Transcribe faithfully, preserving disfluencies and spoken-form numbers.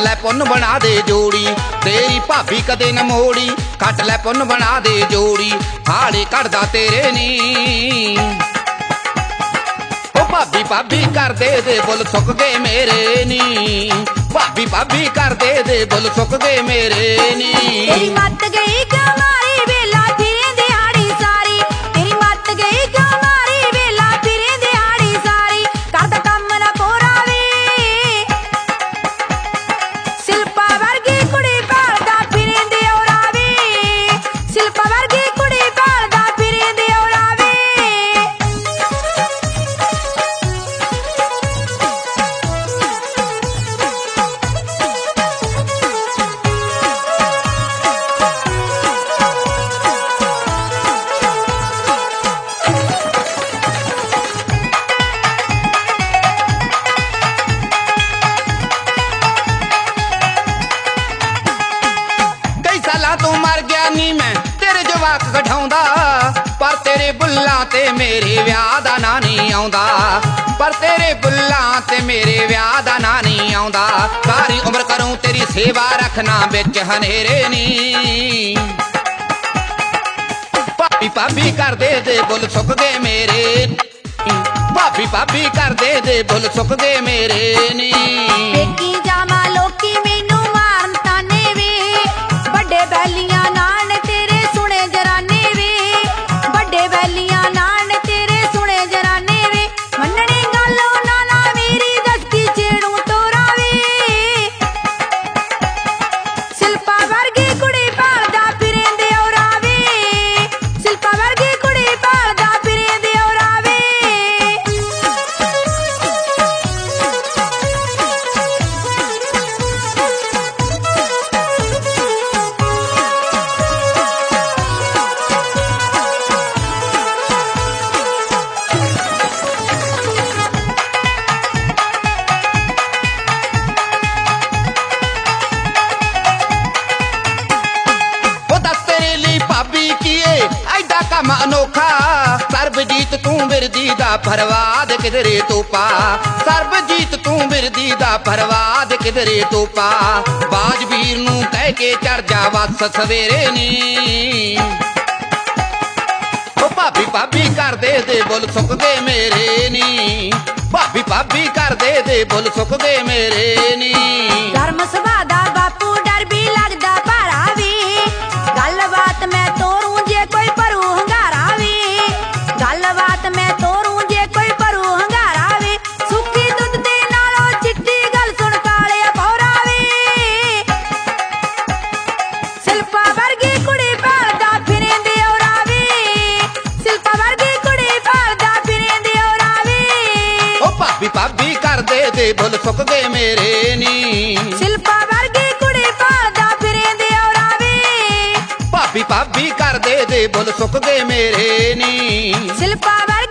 लै पुन बना दे जोड़ी, तेरी भाभी कदे न मोड़ी, खट लै पुन बना दे जोड़ी, हाड़े कढ़दा तेरे नी। ओ भाभी भाभी कर दे दे बुल सुक गए मेरे नी, भाभी भाभी कर दे दे बुल सुक गए मेरे नी। तेरी मत गई कमारी वेला फिरे दिहाड़ी सारी, तेरी मत गई कमारी वेला फिरे दिहाड़ी सारी, करदा कम ना पूरा वे शिल्पा वर्गी कुड़ी भालदा फिरे दियोरा वे, शिल्पा वर्गी कुड़ी भालदा फिरे दियोरा वे। तू मर गया नी मैं तेरे जवाक कढाउंदा, पर तेरे बुल्लां ते मेरे व्याह दा ना नहीं आउंदा, पर तेरे बुल्लां ते मेरे व्याह दा ना नहीं आउंदा। सारी उम्र करूं तेरी सेवा रखना बिच हनेरे नी, भाभी भाभी कर दे दे बुल सुक गए मेरे, भाभी भाभी कर दे दे बुल सुक गए मेरे नी। पेकी जामा लोकी मैनू मारन ताने वे, बड़े बैलियां नाल ने तेरे सुने जराने वे, बड़े बैलियां नाल ने तेरे सुने जराने वे, मन्नने गल ना ना मेरी दसकी छेड़ू तोरा वे। शिल्पा वर्गी कुड़ी भालदा फिरे दियोरा वे, शिल्पा वर्गी कुड़ी भालदा फिरे दियोरा वे। कम अनोखा सरबजीत तू बिरदी दा फरवाद किधरे तू पा, सरबजीत तू बिरदी दा फरवाद किधरे तू पा, बाजवीर नू कह के चढ़ जा वस सवेरे नी। ओ भाभी भाभी कर दे दे बुल सुक गए मेरे नी, भाभी भाभी कर दे दे बुल सुक गए मेरे नी। धर्म सभा दा बापू डर भी लगदा भारा वी, गलबात मैं तोरूं जे कोई भरू हंगारा वी, गलबात मैं तोरूं जे कोई भरू हंगारा वी, सुक्की दुध दे नालों चिट्टी गल सुन काले पौरा वी। शिल्पा वर्गी कुड़ी भालदा फिरे दियोरा वी, शिल्पा वर्गी कुड़ी भालदा फिरे दियोरा वी। ओ भाभी भाभी कर दे दे बुल सुक गए मेरे नी, शिल्पा वर्गी कुड़ी भालदा फिरे दियोरा वी, भाभी भाभी कर दे दे बुल सुक गए मेरे नी। शिल्पा वर्गी